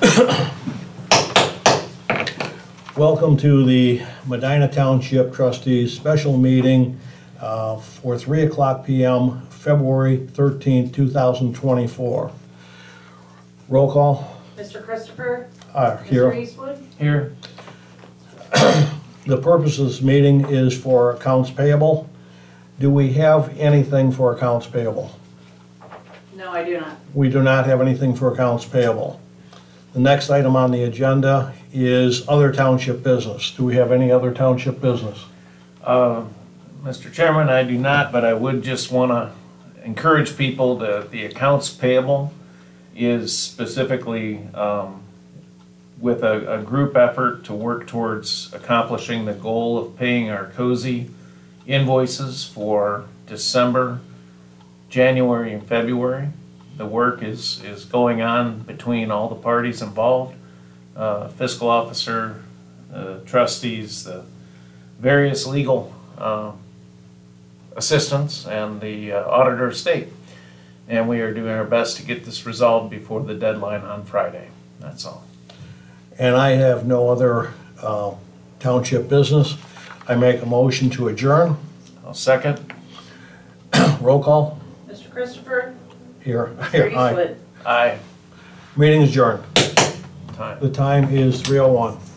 Welcome to the Medina Township Trustees Special Meeting for 3:00 p.m., February 13, 2024. Roll call. Mr. Christopher? Here. Mr. Eastwood? Here. The purpose of this meeting is for accounts payable. Do we have anything for accounts payable? No, I do not. We do not have anything for accounts payable. The next item on the agenda is other township business. Do we have any other township business? Mr. Chairman, I do not, but I would just want to encourage people that the accounts payable is specifically with a group effort to work towards accomplishing the goal of paying our COSI invoices for December, January, and February. The work is going on between all the parties involved, fiscal officer, trustees, the various legal assistants, and the auditor of state. And we are doing our best to get this resolved before the deadline on Friday. That's all. And I have no other township business. I make a motion to adjourn. I'll second. Roll call. Mr. Christopher? Here. Mr. Aye. Eastwood? Aye. Meeting is adjourned. Time. The time is 3:01.